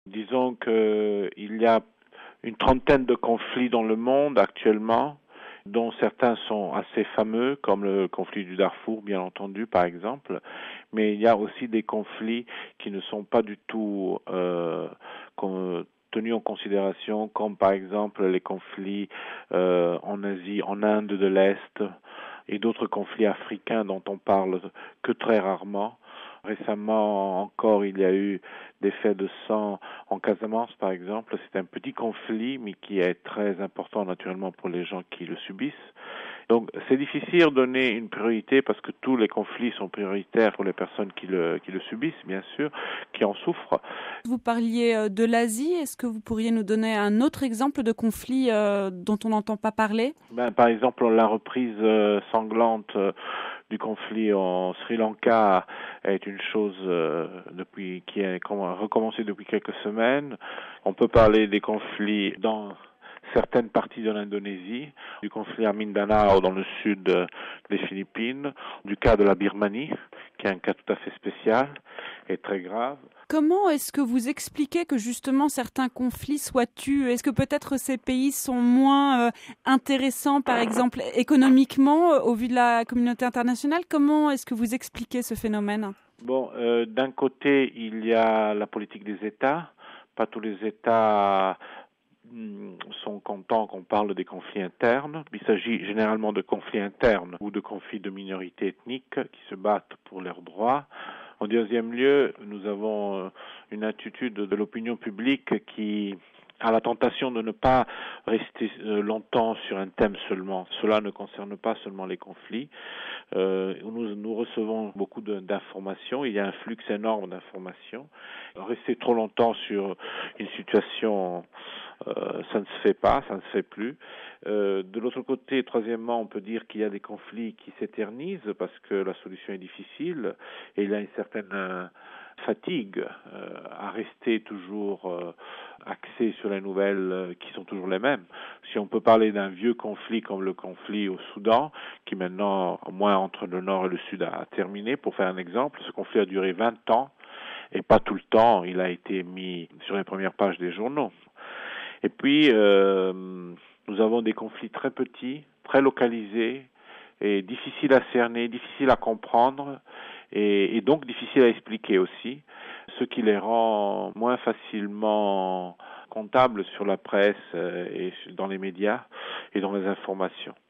Disons qu'il y a une trentaine de conflits dans le monde actuellement, dont certains sont assez fameux, comme le conflit du Darfour, bien entendu, par exemple. Mais il y a aussi des conflits qui ne sont pas du tout tenus en considération, comme par exemple les conflits en Asie, en Inde de l'Est, et d'autres conflits africains dont on parle que très rarement. Récemment encore, il y a eu des faits de sang en Casamance, par exemple. C'est un petit conflit, mais qui est très important naturellement pour les gens qui le subissent. Donc, c'est difficile de donner une priorité parce que tous les conflits sont prioritaires pour les personnes qui le subissent, bien sûr, qui en souffrent. Vous parliez de l'Asie. Est-ce que vous pourriez nous donner un autre exemple de conflit dont on n'entend pas parler? Par exemple, la reprise sanglante du conflit en Sri Lanka est une chose qui a recommencé depuis quelques semaines. On peut parler des conflits dans certaines parties de l'Indonésie, du conflit à Mindanao dans le sud des Philippines, du cas de la Birmanie, qui est un cas tout à fait spécial et très grave. Comment est-ce que vous expliquez que justement certains conflits soient tus? Est-ce que peut-être ces pays sont moins intéressants, par exemple économiquement, au vu de la communauté internationale? Comment est-ce que vous expliquez ce phénomène? D'un côté, il y a la politique des États. Pas tous les États sont contents qu'on parle des conflits internes. Il s'agit généralement de conflits internes ou de conflits de minorités ethniques qui se battent pour leurs droits. En deuxième lieu, nous avons une attitude de l'opinion publique qui a la tentation de ne pas rester longtemps sur un thème seulement. Cela ne concerne pas seulement les conflits. Nous recevons beaucoup d'informations. Il y a un flux énorme d'informations. Rester trop longtemps sur une situation, ça ne se fait pas, ça ne se fait plus. De l'autre côté, troisièmement, on peut dire qu'il y a des conflits qui s'éternisent parce que la solution est difficile et il y a une certaine fatigue à rester toujours axé sur les nouvelles qui sont toujours les mêmes. Si on peut parler d'un vieux conflit comme le conflit au Soudan, qui maintenant, au moins entre le Nord et le Sud, a terminé, pour faire un exemple, ce conflit a duré 20 ans et pas tout le temps il a été mis sur les premières pages des journaux. Et puis, nous avons des conflits très petits, très localisés, et difficiles à cerner, difficiles à comprendre, et donc difficiles à expliquer aussi, ce qui les rend moins facilement comptables sur la presse et dans les médias et dans les informations.